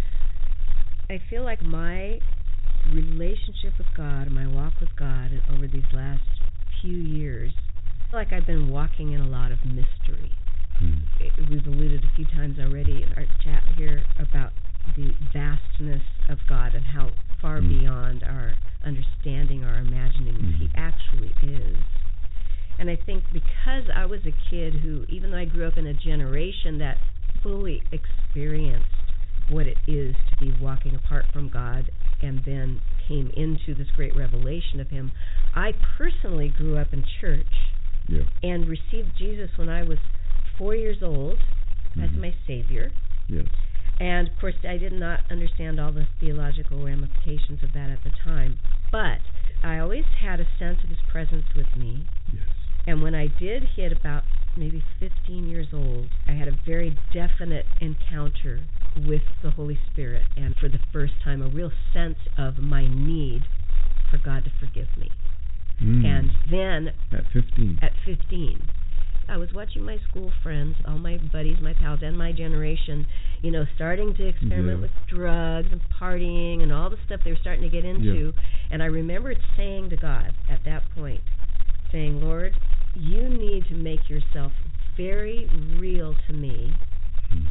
I feel like my relationship with God, my walk with God over these last few years, I feel like I've been walking in a lot of mystery. Hmm. We've alluded a few times already in our chat here about the vastness of God and how far hmm. beyond our understanding, our imagining hmm. He actually is. And I think because I was a kid who, even though I grew up in a generation that fully experienced what it is to be walking apart from God and then came into this great revelation of Him, I personally grew up in church yeah. and received Jesus when I was four years old mm-hmm. as my Savior. Yes. And, of course, I did not understand all the theological ramifications of that at the time. But I always had a sense of his presence with me. Yes. And when I did hit about maybe fifteen years old, I had a very definite encounter with the Holy Spirit, and for the first time, a real sense of my need for God to forgive me. Mm. And then, at fifteen, at fifteen, I was watching my school friends, all my buddies, my pals, and my generation, you know, starting to experiment yeah. with drugs and partying and all the stuff they were starting to get into. Yeah. And I remembered saying to God at that point, saying, Lord, you need to make yourself very real to me mm.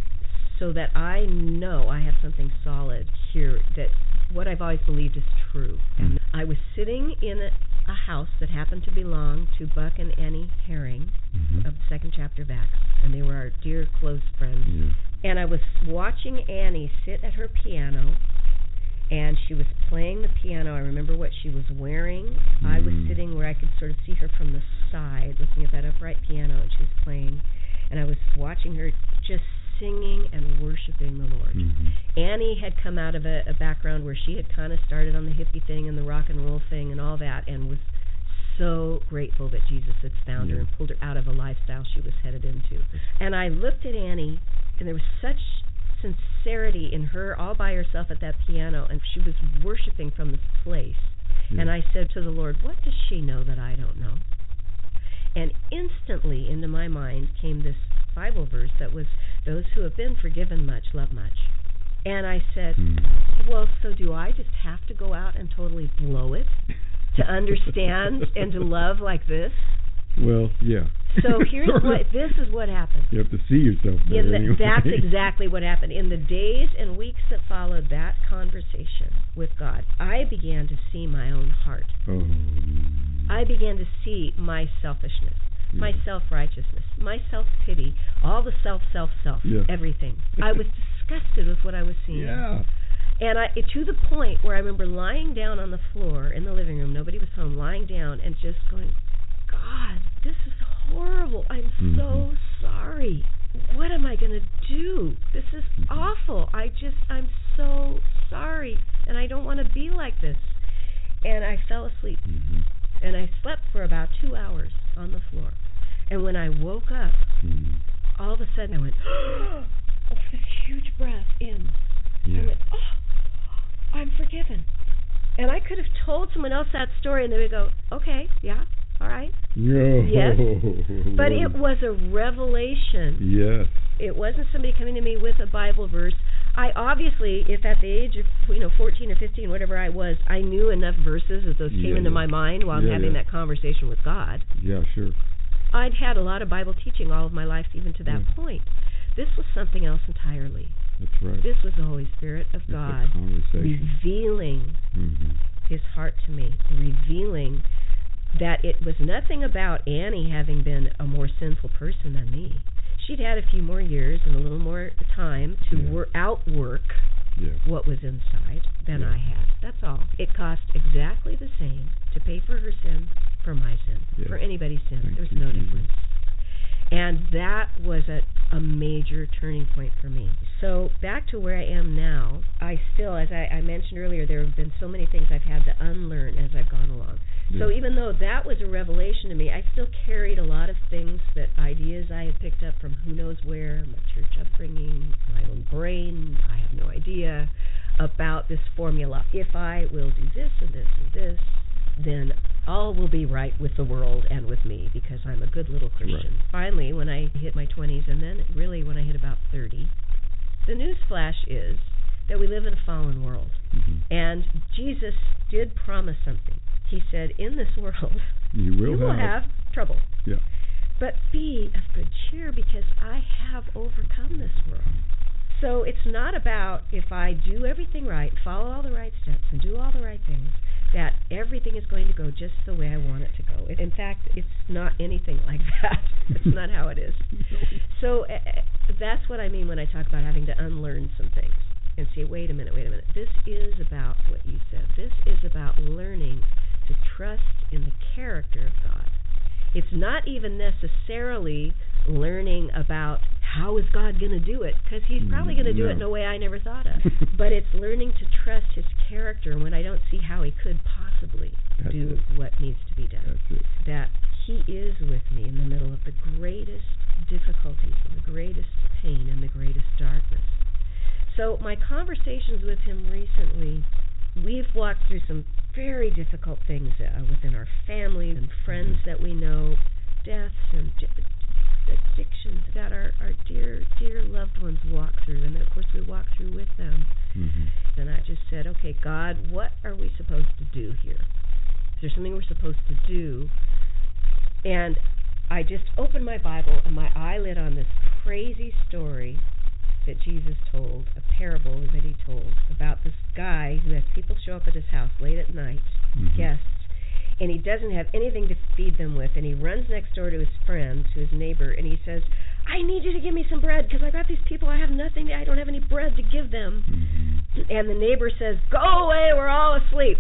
so that I know I have something solid here, that what I've always believed is true. Mm. And I was sitting in a, a house that happened to belong to Buck and Annie Herring mm-hmm. of the second chapter of Acts, and they were our dear close friends. Yeah. And I was watching Annie sit at her piano, and she was playing the piano. I remember what she was wearing. Mm. I was sitting where I could sort of see her from the side, looking at that upright piano, and she was playing. And I was watching her just singing and worshiping the Lord. Mm-hmm. Annie had come out of a, a background where she had kind of started on the hippie thing and the rock and roll thing and all that, and was so grateful that Jesus had found yeah. her and pulled her out of a lifestyle she was headed into. And I looked at Annie, and there was such sincerity in her all by herself at that piano, and she was worshiping from this place. Yeah. And I said to the Lord, what does she know that I don't know? And instantly into my mind came this Bible verse that was, those who have been forgiven much love much. And I said, hmm. well, so do I just have to go out and totally blow it to understand and to love like this? Well, yeah. So here's what, this is what happened. You have to see yourself there In the, anyway. That's exactly what happened. In the days and weeks that followed that conversation with God, I began to see my own heart. Oh. I began to see my selfishness, yeah. my self-righteousness, my self-pity, all the self, self, self, yeah. everything. I was disgusted with what I was seeing. Yeah. And I, to the point where I remember lying down on the floor in the living room, nobody was home, lying down and just going, God, this is horrible. I'm mm-hmm. so sorry. What am I going to do? This is mm-hmm. awful. I just, I'm so sorry, and I don't want to be like this. And I fell asleep, mm-hmm. and I slept for about two hours on the floor. And when I woke up, mm-hmm. all of a sudden I went, oh, this huge breath in. Yeah. I went, oh, I'm forgiven. And I could have told someone else that story, and they would go, okay, yeah. All right. No. Yes. But it was a revelation. Yes. It wasn't somebody coming to me with a Bible verse. I obviously, if at the age of, you know, fourteen or fifteen, whatever I was, I knew enough verses as those came yeah, into yeah. my mind while yeah, I'm having yeah. that conversation with God. Yeah, sure. I'd had a lot of Bible teaching all of my life, even to that yeah. point. This was something else entirely. That's right. This was the Holy Spirit of it's God revealing mm-hmm. His heart to me, revealing that it was nothing about Annie having been a more sinful person than me. She'd had a few more years and a little more time to yeah. wor- outwork yeah. what was inside than yeah. I had. That's all. It cost exactly the same to pay for her sin, for my sin, yeah. for anybody's sin. Thank There's you, no Jesus. difference. And that was a, a major turning point for me. So back to where I am now, I still, as I, I mentioned earlier, there have been so many things I've had to unlearn as I've gone along. Yeah. So even though that was a revelation to me, I still carried a lot of things, that ideas I had picked up from who knows where, my church upbringing, my own brain, I have no idea, about this formula. If I will do this and this and this, then all will be right with the world and with me, because I'm a good little Christian. Right. Finally, when I hit my twenties, and then really when I hit about thirty, the news flash is that we live in a fallen world. Mm-hmm. And Jesus did promise something. He said, in this world, you will, you will have. have trouble. Yeah. But be of good cheer, because I have overcome this world. So it's not about, if I do everything right, follow all the right steps, and do all the right things, that everything is going to go just the way I want it to go. In fact, it's not anything like that. It's not how it is. So uh, that's what I mean when I talk about having to unlearn some things and say, wait a minute, wait a minute. This is about what you said. This is about learning to trust in the character of God. It's not even necessarily learning about how is God going to do it? Because he's probably going to do no. it in a way I never thought of. But it's learning to trust his character when I don't see how he could possibly That's do it. what needs to be done. That's it. That he is with me in the middle of the greatest difficulties, and the greatest pain, and the greatest darkness. So my conversations with him recently, we've walked through some very difficult things uh, within our family and friends that we know, deaths and addictions that our, our dear, dear loved ones walk through, and of course we walk through with them. Mm-hmm. And I just said, okay, God, what are we supposed to do here? Is there something we're supposed to do? And I just opened my Bible, and my eye lit on this crazy story that Jesus told, a parable that he told about this guy who has people show up at his house late at night, mm-hmm. guests, and he doesn't have anything to feed them with, and he runs next door to his friend, to his neighbor, and he says, I need you to give me some bread, because I got these people, I have nothing, I don't have any bread to give them. Mm-hmm. And the neighbor says, go away, we're all asleep.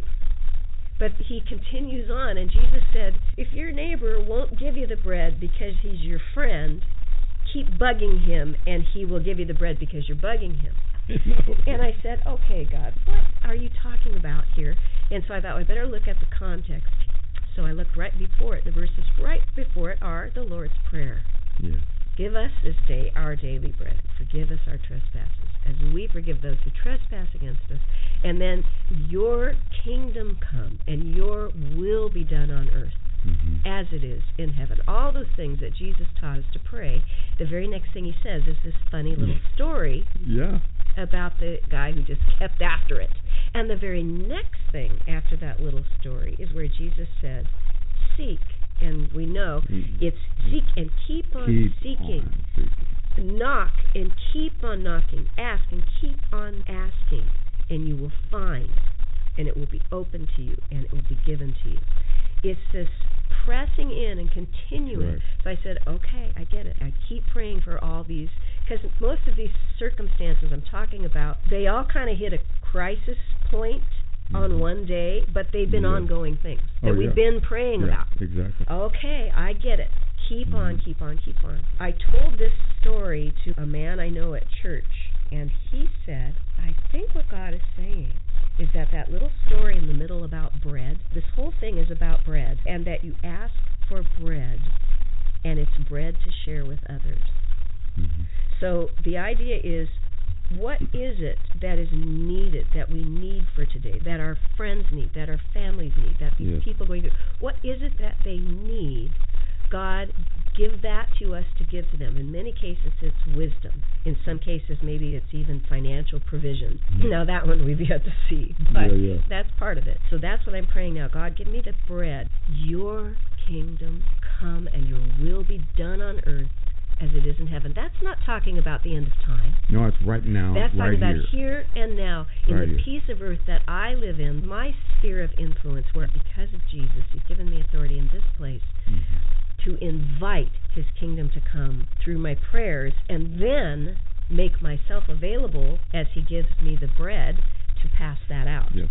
But he continues on, and Jesus said, if your neighbor won't give you the bread because he's your friend, keep bugging him, and he will give you the bread because you're bugging him. No. And I said, okay, God, what are you talking about here? And so I thought, well, I better look at the context. So I looked right before it. The verses right before it are the Lord's Prayer. Yeah. Give us this day our daily bread. Forgive us our trespasses, as we forgive those who trespass against us. And then your kingdom come, and your will be done on earth, mm-hmm. as it is in heaven. All those things that Jesus taught us to pray. The very next thing he says is this funny little story yeah. about the guy who just kept after it. And the very next thing after that little story is where Jesus said, seek. And we know mm-hmm. it's seek and keep on keep seeking. On seeking. Knock and keep on knocking. Ask and keep on asking. And you will find. And it will be open to you. And it will be given to you. It's this pressing in and continuing. Right. So I said, okay, I get it. I keep praying for all these, because most of these circumstances I'm talking about, they all kind of hit a crisis point mm-hmm. on one day, but they've been yeah. ongoing things that oh, we've yeah. been praying yeah, about. Exactly. Okay, I get it. Keep mm-hmm. on, keep on, keep on. I told this story to a man I know at church, and he said, I think what God is saying is that that little story in the middle about bread, this whole thing is about bread, and that you ask for bread, and it's bread to share with others. Mm-hmm. So the idea is, what is it that is needed, that we need for today, that our friends need, that our families need, that these yes. people are going to, what is it that they need? God, give that to us to give to them. In many cases, it's wisdom. In some cases, maybe it's even financial provision. Mm-hmm. Now, that one we've yet to see, but yeah, yeah. that's part of it. So that's what I'm praying now. God, give me the bread. Your kingdom come, and your will be done on earth as it is in heaven. That's not talking about the end of time. No, it's right now, That's right talking about here. here and now, in right the here. piece of earth that I live in, my sphere of influence, where because of Jesus, he's given me authority in this place, mm-hmm. to invite his kingdom to come through my prayers, and then make myself available as he gives me the bread to pass that out. Yes.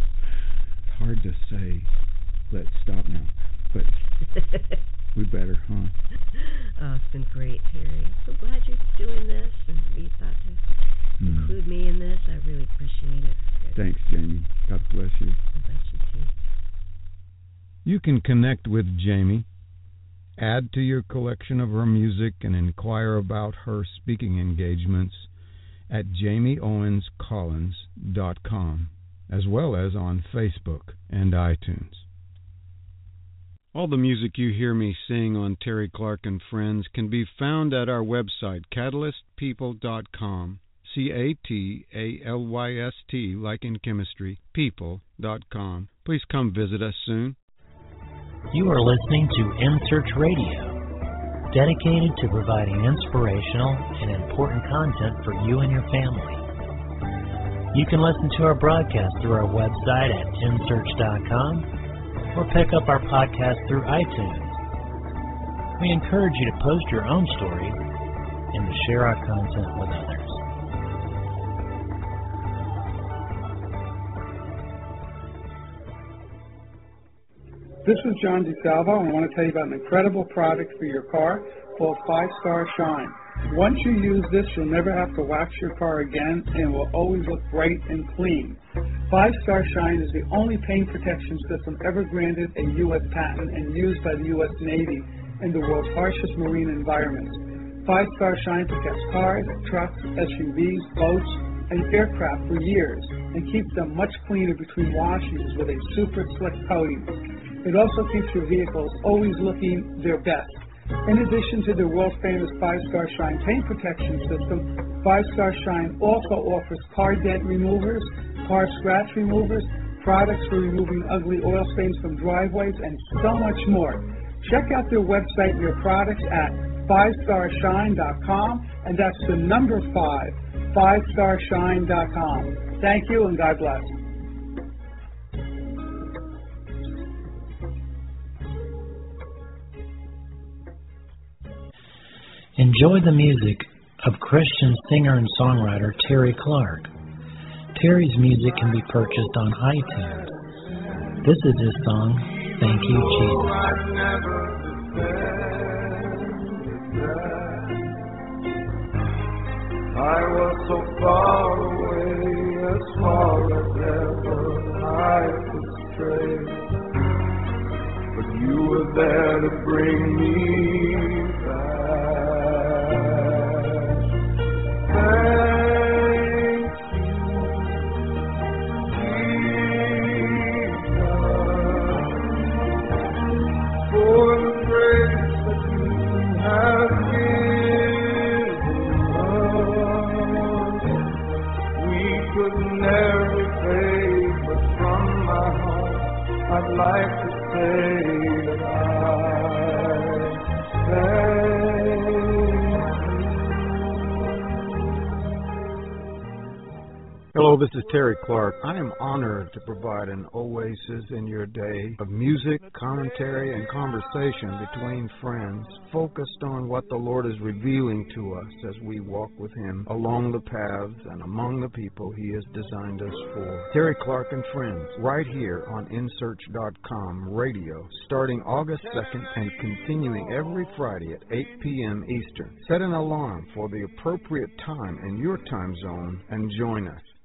It's hard to say, let's stop now, but we better, huh? Oh, it's been great, Terry. I'm so glad you're doing this, and you thought to mm. include me in this. I really appreciate it. Thanks, Jamie. God bless you. God bless you, too. You can connect with Jamie, add to your collection of her music, and inquire about her speaking engagements at jamie owens collins dot com, as well as on Facebook and iTunes. All the music you hear me sing on Terry Clark and Friends can be found at our website, catalyst people dot com, C A T A L Y S T, like in chemistry, people dot com. Please come visit us soon. You are listening to InSearch Radio, dedicated to providing inspirational and important content for you and your family. You can listen to our broadcast through our website at in search dot com or pick up our podcast through iTunes. We encourage you to post your own story and to share our content with others. This is John DeSalvo, and I want to tell you about an incredible product for your car called Five Star Shine. Once you use this, you'll never have to wax your car again and will always look bright and clean. Five Star Shine is the only paint protection system ever granted a U S patent and used by the U S Navy in the world's harshest marine environments. Five Star Shine protects cars, trucks, S U Vs, boats, and aircraft for years and keeps them much cleaner between washings with a super slick coating. It also keeps your vehicles always looking their best. In addition to the world-famous Five Star Shine paint protection system, Five Star Shine also offers car dent removers, car scratch removers, products for removing ugly oil stains from driveways, and so much more. Check out their website and their products at five star shine dot com, and that's the number five, five star shine dot com. Thank you, and God bless. Enjoy the music of Christian singer and songwriter Terry Clark. Terry's music can be purchased on iTunes. This is his song, Thank You, Jesus. I was so far away, as far as ever I could stray, but you were there to bring me back. Thank you, Jesus, for the grace that you have given. Could never repay, but from my heart I'd like to say that I thank you. Hello, this is Terry Clark. I am honored to provide an oasis in your day of music, commentary, and conversation between friends, focused on what the Lord is revealing to us as we walk with Him along the paths and among the people He has designed us for. Terry Clark and Friends, right here on in search dot com radio, starting August second and continuing every Friday at eight p.m. Eastern. Set an alarm for the appropriate time in your time zone and join us.